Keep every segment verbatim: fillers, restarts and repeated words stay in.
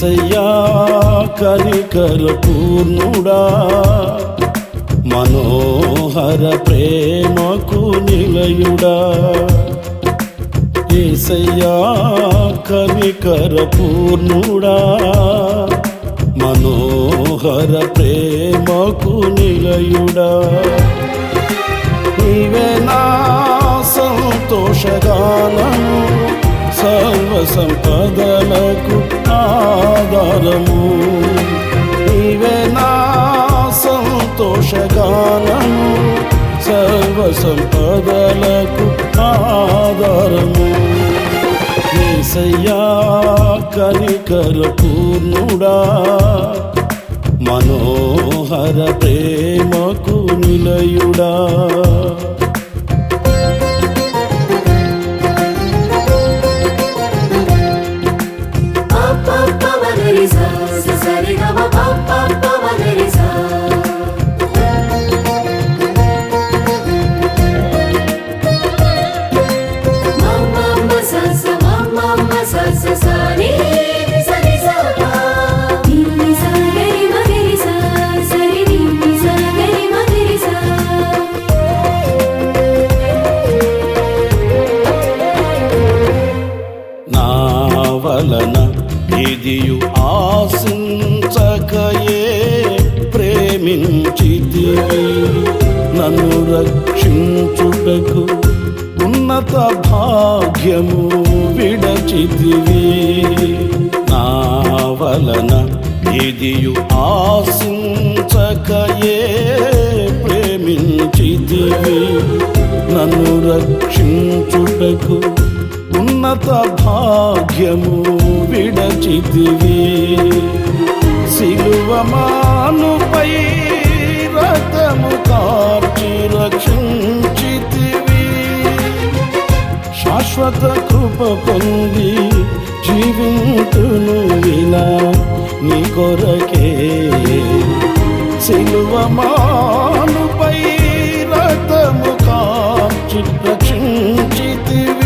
యేసయ్యా కనికర పూర్ణుడా, మనోహర ప్రేమకు నిలయుడా. యేసయ్యా కనికర పూర్ణుడా, మనోహర ప్రేమకు నిలయుడా. నీవే నా సంతోషగానము, సర్వ సంపదలకు ఆధారము. నీవే నా సంతోషగానము, సర్వ సంపదలకు ఆధారము. యేసయ్యా కనికర పూర్ణుడా, మనోహర ప్రేమకు నిలయుడా. వలన ఏదియు ఆశించకయే ప్రేమించితివి, నన్ను రక్షించుటకు ఉన్నత భాగ్యము విడచితివి. నా వలన ఏదియు ఆశించకయే ప్రేమించితివి, నన్ను రక్షించుటకు ఉన్నత భాగ్యము విడచితివి. సిలువమానుపై రక్తము కార్చి రక్షించితివి, శాశ్వత కృప పొంది జీవింతును ఇలా నీ కొరకే. సిలువమానుపై రక్తము కార్చి రక్షించితివి,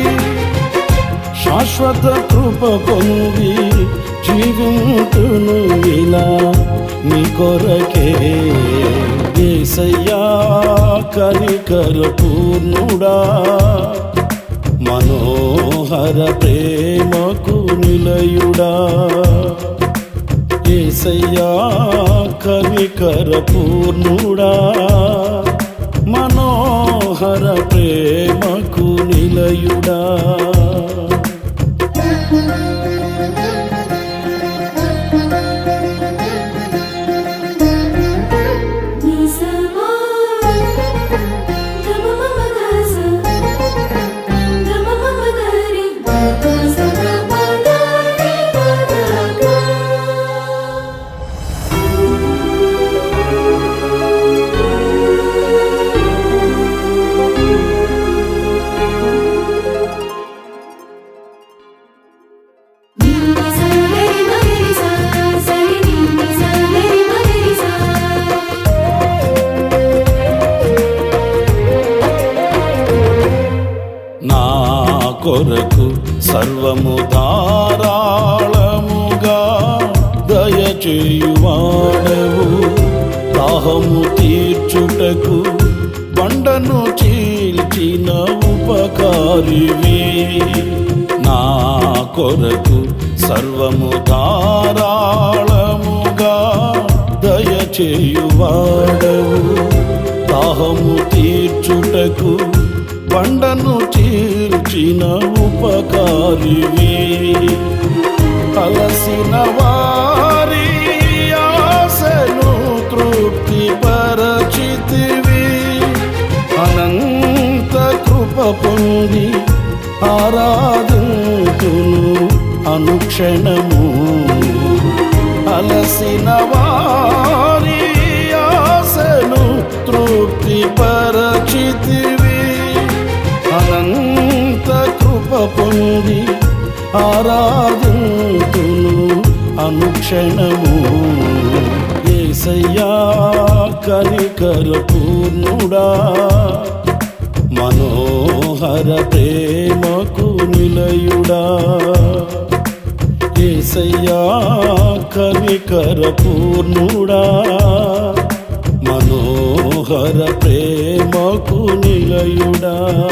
శాశ్వత కృప పొంది జీవింతును ఇలా నీ కొరకే. యేసయ్యా కనికర పూర్ణుడా, మనోహర ప్రేమకు నిలయుడా. యేసయ్యా కనికర పూర్ణుడా, మనోహర ప్రేమకు నిలయుడా. కొరకు సర్వము ధారాళముగా దయచేయువాడవు, దాహము తీర్చుటకు బండను చీల్చిన ఉపకారివి. నా కొరకు సర్వము ధారాళముగా దయచేయువాడవు, దాహము తీర్చుటకు బండను చీల్చిన ఉపకారివి. అలసిన వారి ఆశను తృప్తి పరచితివి, అనంత కృప పొంది ఆరాధింతును అనుక్షణము. అలసిన వారి ఆశను తృప్తి పరచితివి, అనంత కృప పొంది ఆరాధింతును అనుక్షణము. యేసయ్యా కనికర పూర్ణుడా, మనోహర ప్రేమకు నిలయుడా. యేసయ్యా కనికర పూర్ణుడా, మనోహర ప్రేమకు నిలయుడా.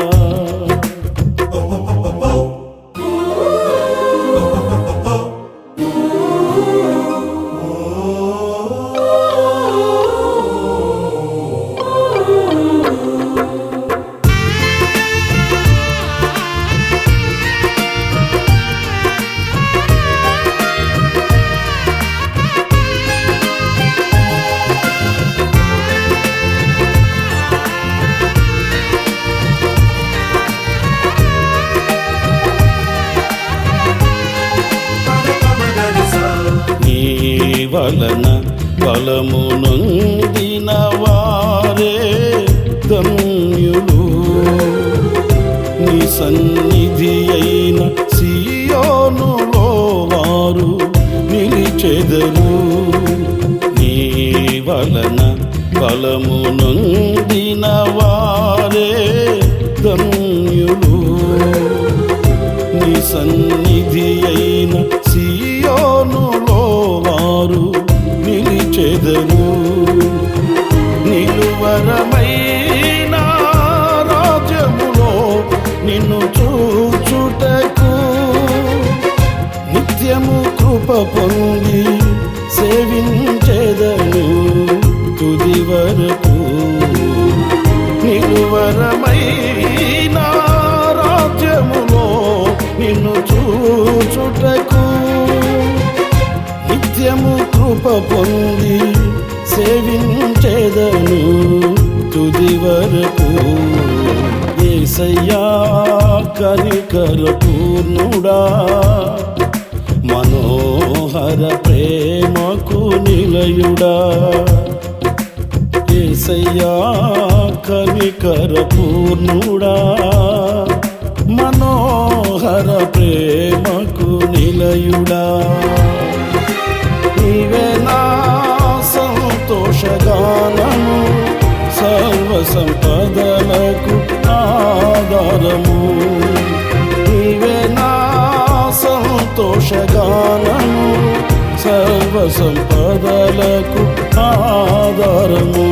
వలన బలము నొందిన వారే ధన్యులు, నీ సన్నిధి అయిన సియోనులో వారు నిలిచెదరు. నీ వలన బలము నొందిన వారే ధన్యులు, నీ సన్నిధి అయిన సియోనులో వారు నిలిచెదరు. నిలువరమైన రాజ్యములో నిన్ను చూచుటకు నిత్యము కృప పొంది సేవించెదను తుది వరకు. నిలువరమైన రాజ్యములో నిన్ను చూచుటకు నిత్యము కృప పొంది సేవించెదను తుది వరకు. యేసయ్యా కనికర పూర్ణుడా, మనోహర ప్రేమకు నిలయుడా. యేసయ్యా కనికర పూర్ణుడా, మనోహర ప్రేమకు నిలయుడా. నీవే నా సంతోషగానము, సర్వ సంపదలకు ఆధారము. నీవే నా సంతోషగానము, సర్వ సంపదలకు ఆధారము.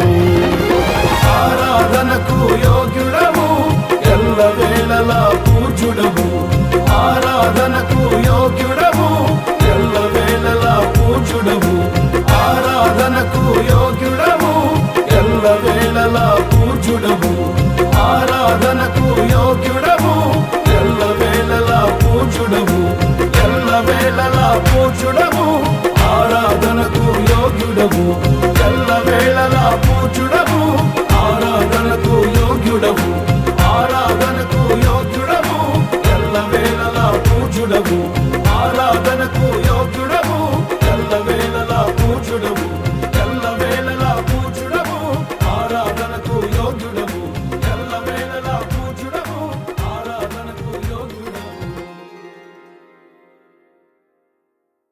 ఆరాధనకు యోగ్యుడము, ఎల్ల వేళలా పూజ్యుడము. ఆరాధనకు యోగ్యుడము, ఎల్ల వేళలా పూజ్యుడము. ఆరాధనకు యోగ్యుడము, ఎల్ల వేళలా పూజ్యుడము. ఆరాధనకు యోగ్యుడము, ఎల్ల వేళలా పూజ్యుడము. ఎల్ల వేళలా పూజ్యుడము, ఆరాధనకు యోగ్యుడము. ఎల్ల వేళలా పూజ్యుడము, ఆరాధనకు యోగ్యుడము. ఆరాధనకు యోగ్యుడము, ఎల్ల వేళలా పూజ్యుడము. ఆరాధనకు యోగ్యుడము.